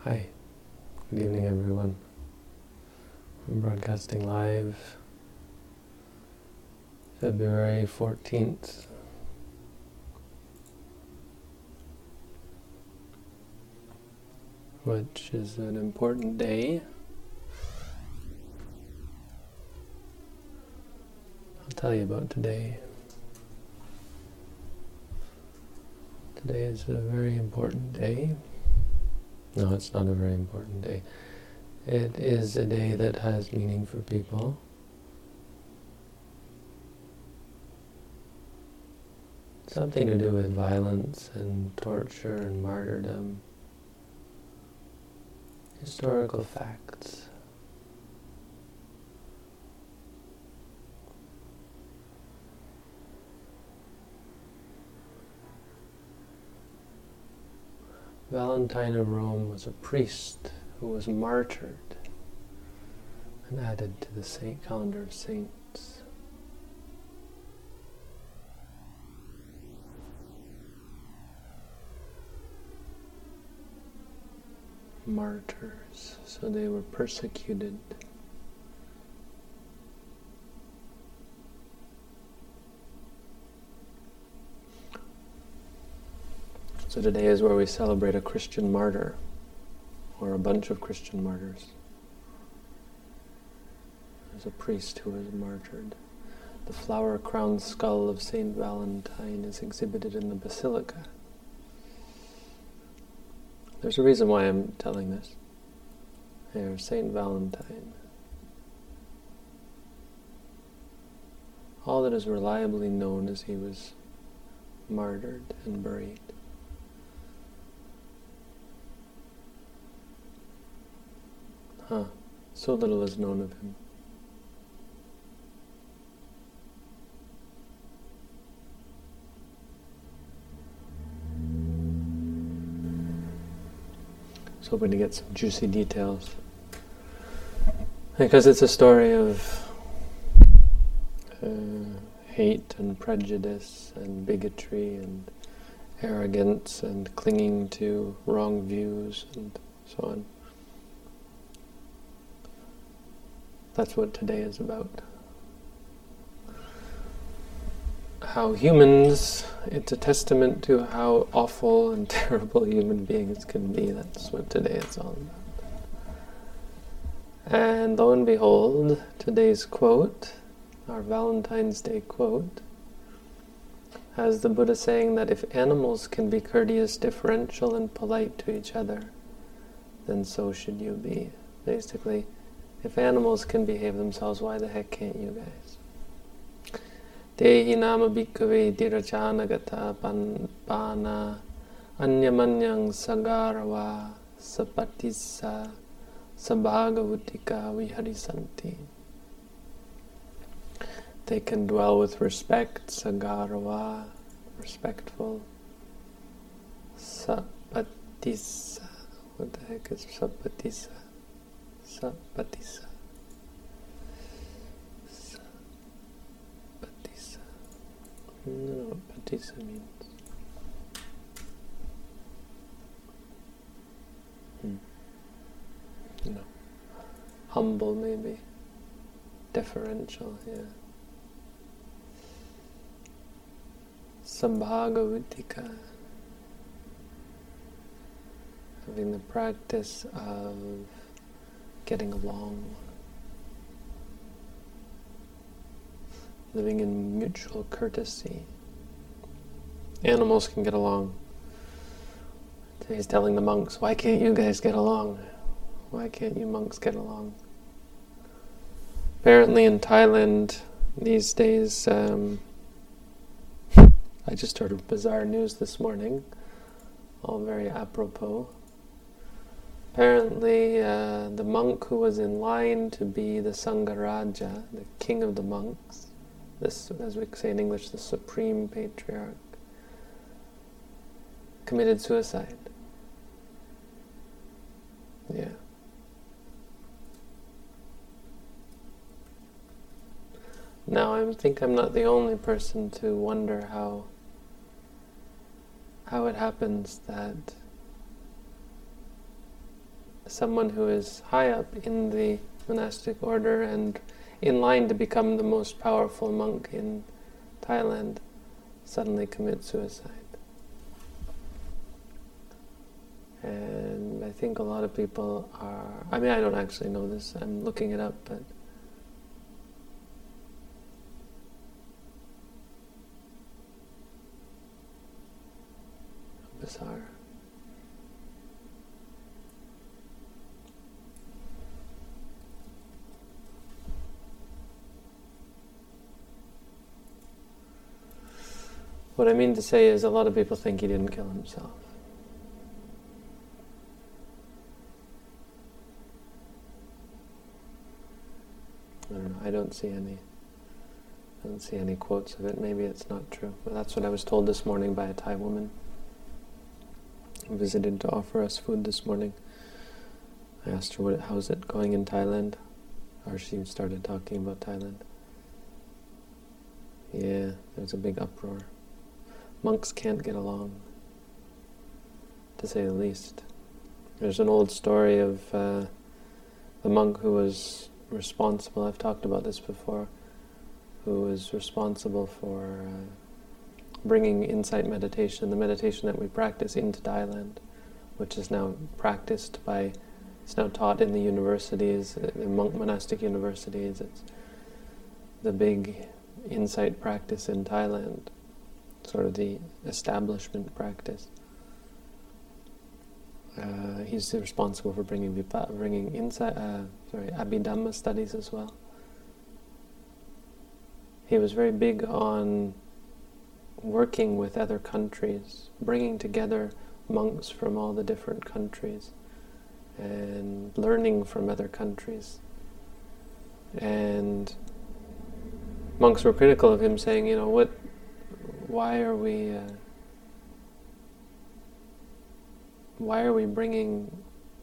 Hi, good evening everyone. I'm broadcasting live February 14th. Which is an important day. I'll tell you about today. Today is a very important day. No, it's not a very important day. It is a day that has meaning for people. Something to do with violence and torture and martyrdom. Historical facts. Valentine of Rome was a priest who was martyred and added to the calendar of saints. Martyrs, so they were persecuted. So today is where we celebrate a Christian martyr, or a bunch of Christian martyrs. There's a priest who was martyred. The flower-crowned skull of Saint Valentine is exhibited in the Basilica. There's a reason why I'm telling this. Here, Saint Valentine. All that is reliably known is he was martyred and buried. So little is known of him. I was hoping to get some juicy details. Because it's a story of hate and prejudice and bigotry and arrogance and clinging to wrong views and so on. That's what today is about. How humans, it's a testament to how awful and terrible human beings can be. That's what today is all about. And lo and behold, today's quote, our Valentine's Day quote, has the Buddha saying that if animals can be courteous, deferential, and polite to each other, then so should you be. Basically, if animals can behave themselves, why the heck can't you guys? Tehi nama bhikkhave diracana gata pana anyamanyang sagarava sapatissa sabhagavutika viharisanti. They can dwell with respect, sagarava, respectful, sapatissa. What the heck is sapatissa? Sapatissa. Sapatissa. I don't know what patissa means. No. Humble, maybe. Deferential, yeah. Sabhagavutika. Having the practice of getting along, living in mutual courtesy. Animals can get along. He's telling the monks, why can't you guys get along? Why can't you monks get along? Apparently in Thailand these days, I just heard of bizarre news this morning, all very apropos. Apparently, the monk who was in line to be the Sangharaja, the king of the monks, this, as we say in English, the supreme patriarch, committed suicide. Yeah. Now I think I'm not the only person to wonder how it happens that someone who is high up in the monastic order and in line to become the most powerful monk in Thailand suddenly commits suicide. And I think a lot of people are, I don't actually know this, I'm looking it up, but bizarre. What I mean to say is a lot of people think he didn't kill himself. I don't know, I don't see any quotes of it. Maybe it's not true. But that's what I was told this morning by a Thai woman who visited to offer us food this morning. I asked her, how's it going in Thailand? Or she started talking about Thailand. Yeah, there's a big uproar. Monks can't get along, to say the least. There's an old story of the monk who was responsible, I've talked about this before, who was responsible for bringing insight meditation, the meditation that we practice, into Thailand, which is now practiced by, it's now taught in the universities, in monastic universities. It's the big insight practice in Thailand, sort of the establishment practice. He's responsible for bringing Abhidhamma studies as well. He was very big on working with other countries, bringing together monks from all the different countries and learning from other countries. And monks were critical of him, saying, why are we bringing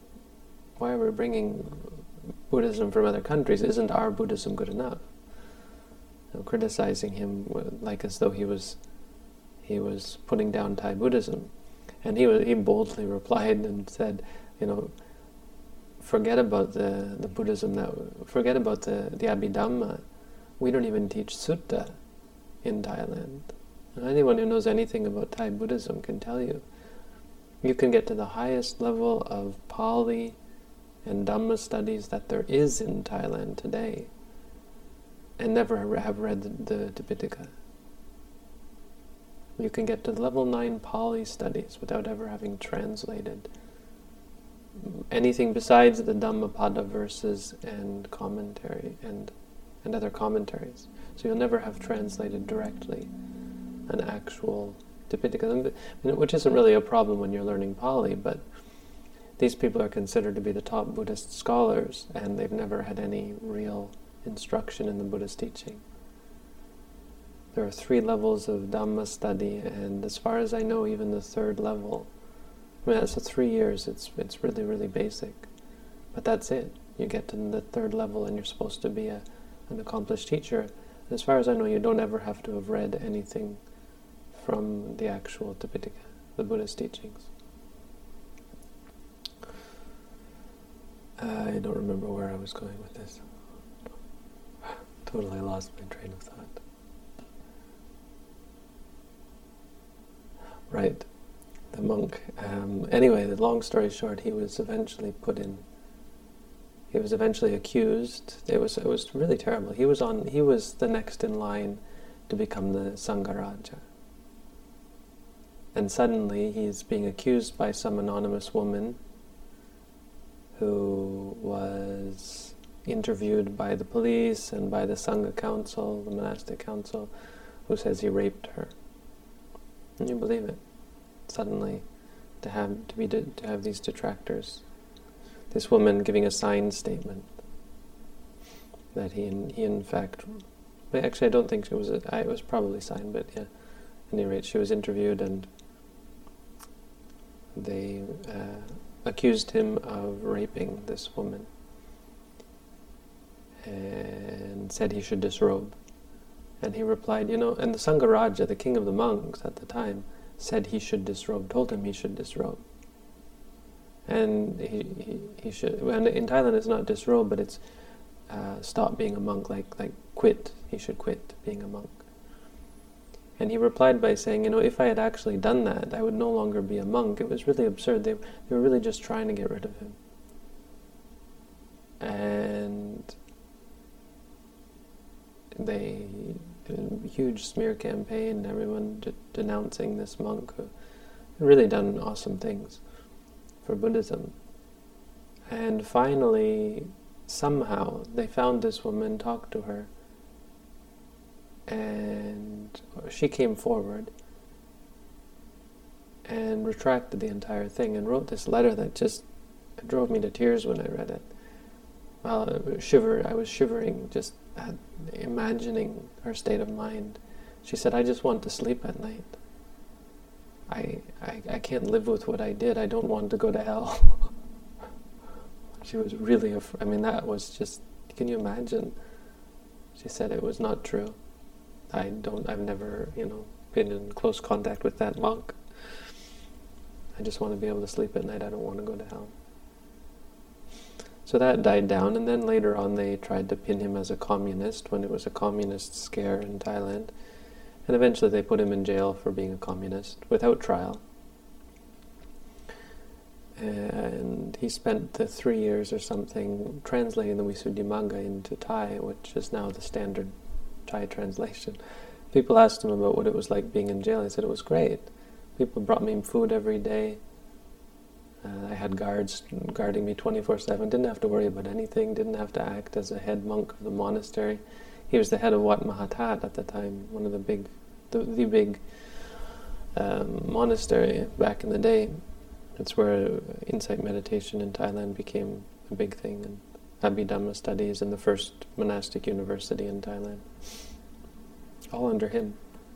Buddhism from other countries? Isn't our Buddhism good enough? Criticizing him like as though he was putting down Thai Buddhism. And he boldly replied and said, forget about the Buddhism, forget about the Abhidhamma. We don't even teach Sutta in Thailand. And anyone who knows anything about Thai Buddhism can tell you, you can get to the highest level of Pali and Dhamma studies that there is in Thailand today and never have read the Tipitaka. You can get to level 9 Pali studies without ever having translated anything besides the Dhammapada verses and commentary and other commentaries. So you'll never have translated directly an actual Tipitaka, which isn't really a problem when you're learning Pali, but these people are considered to be the top Buddhist scholars, and they've never had any real instruction in the Buddhist teaching. There are 3 levels of Dhamma study, and as far as I know, even the 3rd level, that's 3 years, it's really, really basic. But that's it. You get to the 3rd level and you're supposed to be an accomplished teacher. And as far as I know, you don't ever have to have read anything from the actual Tipitaka, the Buddhist teachings. I don't remember where I was going with this. Totally lost my train of thought. Right, the monk. Anyway, the long story short, he was eventually accused. It was really terrible. He was the next in line to become the Sangharaja. And suddenly he's being accused by some anonymous woman who was interviewed by the police and by the Sangha council, the monastic council, who says he raped her. Can you believe it? Suddenly, to have these detractors, this woman giving a signed statement that he in fact, actually I don't think it was probably signed, but yeah, at any rate, she was interviewed and they accused him of raping this woman and said he should disrobe. And he replied, and the Sangharaja, the king of the monks at the time, said he should disrobe, told him he should disrobe. And he should. And in Thailand, it's not disrobe, but it's stop being a monk, like quit. He should quit being a monk. And he replied by saying, if I had actually done that, I would no longer be a monk. It was really absurd. They were really just trying to get rid of him. And they did a huge smear campaign, everyone denouncing this monk who had really done awesome things for Buddhism. And finally, somehow, they found this woman, talked to her, and she came forward and retracted the entire thing and wrote this letter that just drove me to tears when I read it. Well, I was shivering just imagining her state of mind. She said, I just want to sleep at night. I can't live with what I did. I don't want to go to hell. She was really that was just, can you imagine? She said it was not true. I've never, been in close contact with that monk. I just want to be able to sleep at night. I don't want to go to hell. So that died down, and then later on they tried to pin him as a communist when it was a communist scare in Thailand. And eventually they put him in jail for being a communist without trial. And he spent the 3 years or something translating the Visuddhimagga into Thai, which is now the standard Thai translation. People asked him about what it was like being in jail. He said it was great. People brought me food every day. I had guards guarding me 24/7. Didn't have to worry about anything. Didn't have to act as a head monk of the monastery. He was the head of Wat Mahathat at the time, one of the big monastery back in the day. It's where insight meditation in Thailand became a big thing, and Abhidhamma studies and the first monastic university in Thailand. All under him.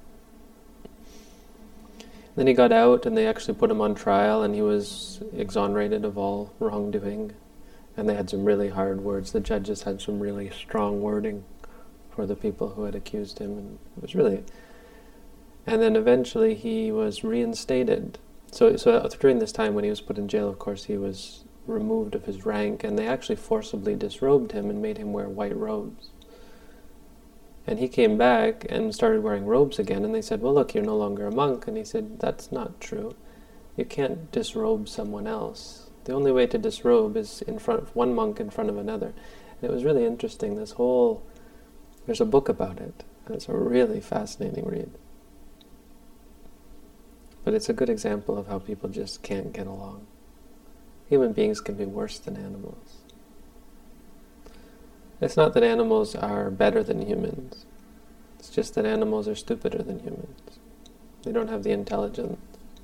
Then he got out, and they actually put him on trial, and he was exonerated of all wrongdoing. And they had some really hard words. The judges had some really strong wording for the people who had accused him, and it was really... And then eventually he was reinstated. So during this time when he was put in jail, of course, he was removed of his rank, and they actually forcibly disrobed him and made him wear white robes. And he came back and started wearing robes again, and they said, well, look, you're no longer a monk. And he said, that's not true. You can't disrobe someone else. The only way to disrobe is in front of one monk in front of another. And it was really interesting, there's a book about it, and it's a really fascinating read. But it's a good example of how people just can't get along. Human beings can be worse than animals. It's not that animals are better than humans. It's just that animals are stupider than humans. They don't have the intelligence.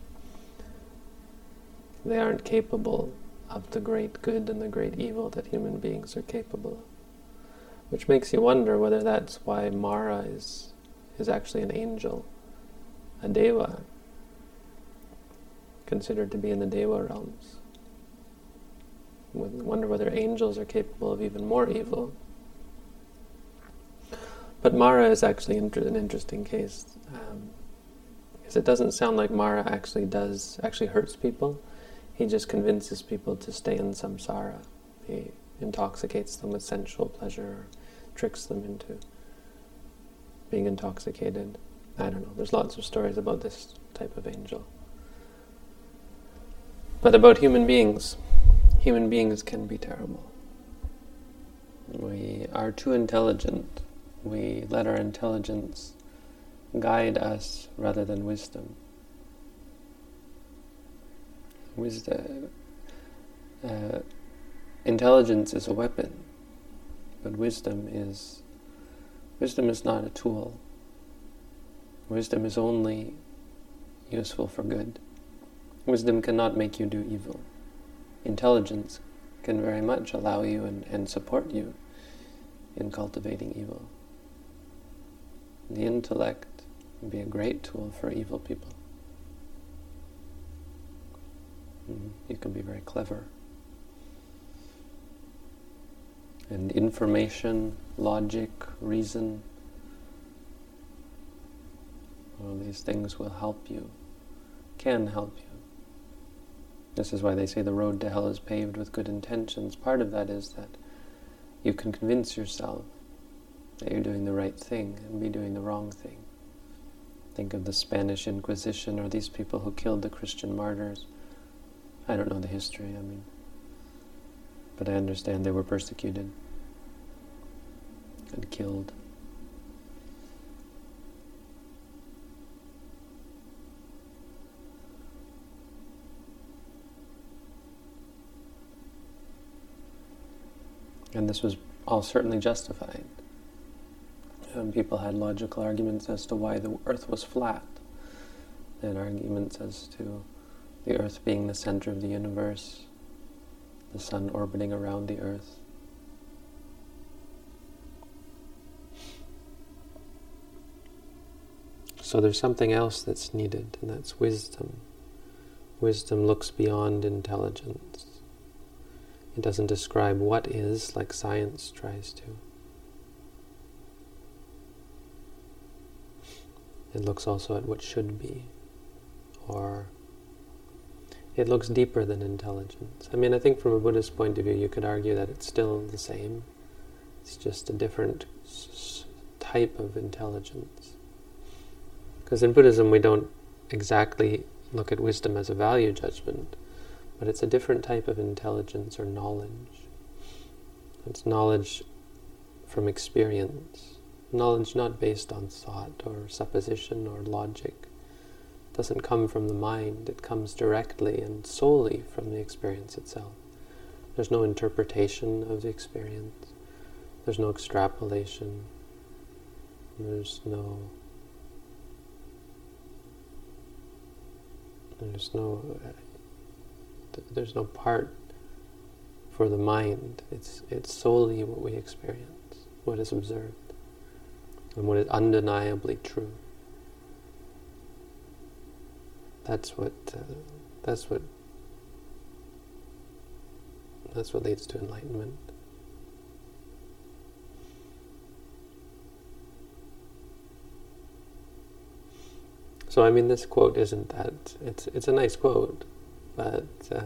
They aren't capable of the great good and the great evil that human beings are capable of. Which makes you wonder whether that's why Mara is actually an angel, a deva, considered to be in the deva realms. We wonder whether angels are capable of even more evil. But Mara is actually an interesting case, because it doesn't sound like Mara actually hurts people. He just convinces people to stay in samsara. He intoxicates them with sensual pleasure, or tricks them into being intoxicated. I don't know, there's lots of stories about this type of angel. But about human beings can be terrible. We are too intelligent. We let our intelligence guide us rather than wisdom. Intelligence is a weapon, but wisdom is not a tool. Wisdom is only useful for good. Wisdom cannot make you do evil. Intelligence can very much allow you and support you in cultivating evil. The intellect can be a great tool for evil people. You can be very clever. And information, logic, reason, all these things will help you, can help you. This is why they say the road to hell is paved with good intentions. Part of that is that you can convince yourself that you're doing the right thing and be doing the wrong thing. Think of the Spanish Inquisition or these people who killed the Christian martyrs. I don't know the history, but I understand they were persecuted and killed. And this was all certainly justified. People had logical arguments as to why the earth was flat. They had arguments as to the earth being the center of the universe, the sun orbiting around the earth. So there's something else that's needed, and that's wisdom. Wisdom looks beyond intelligence. It doesn't describe what is like science tries to. It looks also at what should be, or it looks deeper than intelligence. I think from a Buddhist point of view, you could argue that it's still the same. It's just a different type of intelligence. Because in Buddhism, we don't exactly look at wisdom as a value judgment, but it's a different type of intelligence or knowledge. It's knowledge from experience. Knowledge not based on thought or supposition or logic. It doesn't come from the mind. It comes directly and solely from the experience itself. There's no interpretation of the experience. There's no extrapolation. There's no part for the mind. It's solely what we experience, what is observed, and what is undeniably true. That's what leads to enlightenment. So this quote isn't that. It's a nice quote, but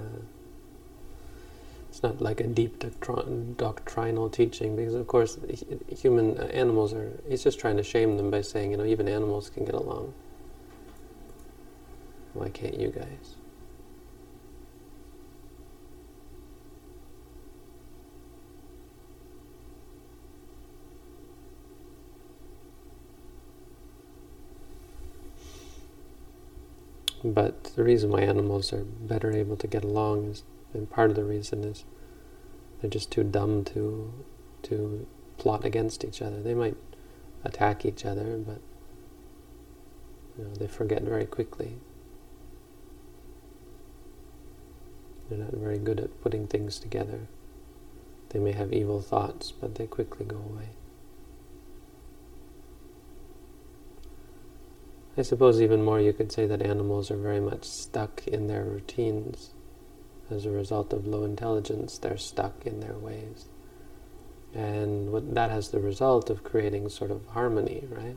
it's not like a deep doctrinal teaching, because of course animals are, he's just trying to shame them by saying, even animals can get along. Why can't you guys? But the reason why animals are better able to get along is, and part of the reason is, they're just too dumb to plot against each other. They might attack each other, but they forget very quickly. They're not very good at putting things together. They may have evil thoughts, but they quickly go away. I suppose even more you could say that animals are very much stuck in their routines. As a result of low intelligence, they're stuck in their ways. And that has the result of creating sort of harmony, right?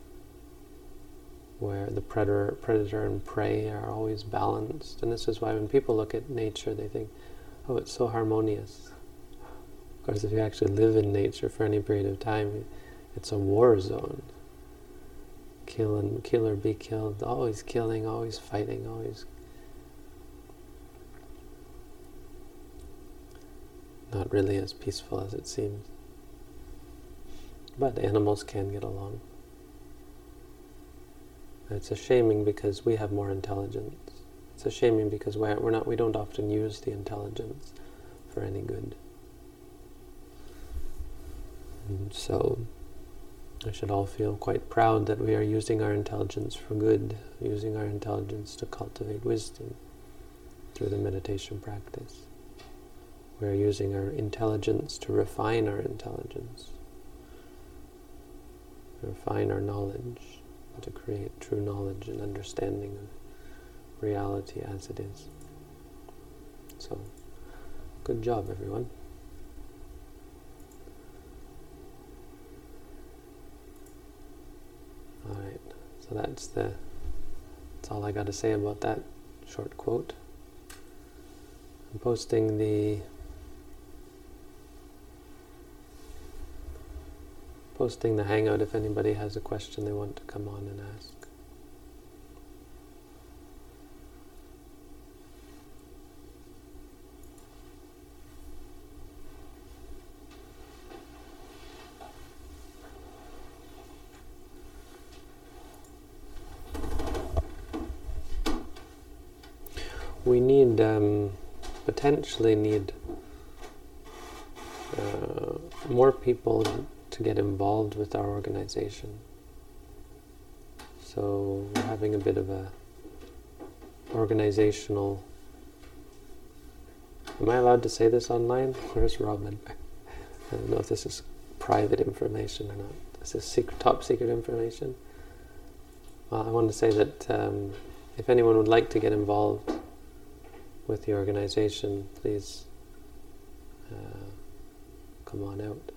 Where the predator and prey are always balanced. And this is why when people look at nature, they think, oh, it's so harmonious. Of course, if you actually live in nature for any period of time, it's a war zone. Kill or be killed, always killing, always fighting, always not really as peaceful as it seems. But animals can get along. It's a shaming because we have more intelligence. It's a shaming because we don't often use the intelligence for any good. And so I should all feel quite proud that we are using our intelligence for good, using our intelligence to cultivate wisdom through the meditation practice. We are using our intelligence to refine our intelligence, to refine our knowledge, and to create true knowledge and understanding of reality as it is. So, good job, everyone. Alright, so that's all I got to say about that short quote. I'm posting the Hangout if anybody has a question they want to come on and ask. We need, potentially need more people to get involved with our organization. So we're having a bit of a organizational... Am I allowed to say this online? Where's Robin? I don't know if this is private information or not. This is top secret information. Well, I want to say that if anyone would like to get involved with the organization, please come on out.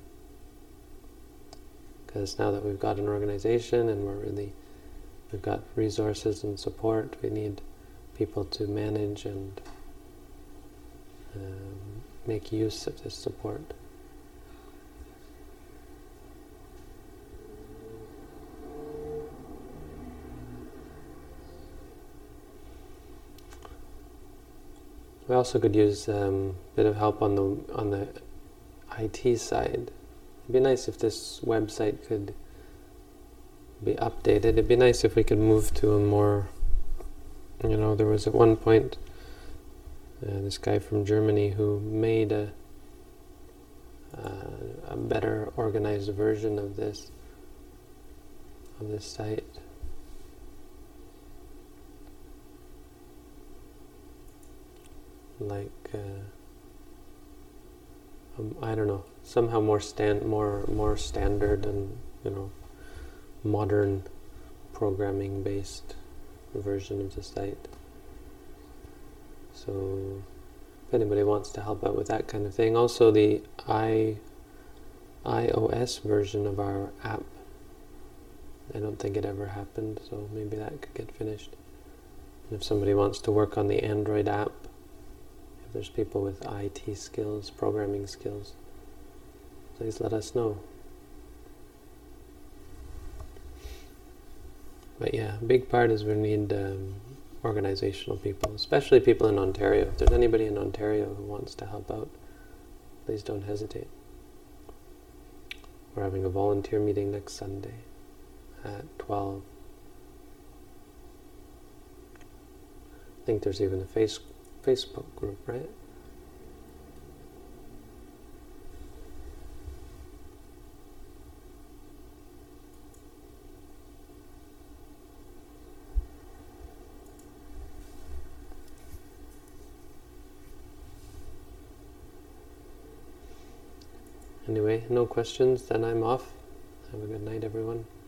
Because now that we've got an organization and we've got resources and support, we need people to manage and make use of this support. We also could use a bit of help on the IT side. It'd be nice if this website could be updated. It'd be nice if we could move to a more, there was at one point this guy from Germany who made a better organized version of this site. Like I don't know, somehow more standard and modern programming based version of the site. So if anybody wants to help out with that kind of thing. Also the iOS version of our app, I don't think it ever happened, so maybe that could get finished. And if somebody wants to work on the Android app, if there's people with IT skills, programming skills, please let us know. But yeah, a big part is we need organizational people, especially people in Ontario. If there's anybody in Ontario who wants to help out, please don't hesitate. We're having a volunteer meeting next Sunday at 12. I think there's even a Facebook group, right? Anyway, no questions, then I'm off. Have a good night, everyone.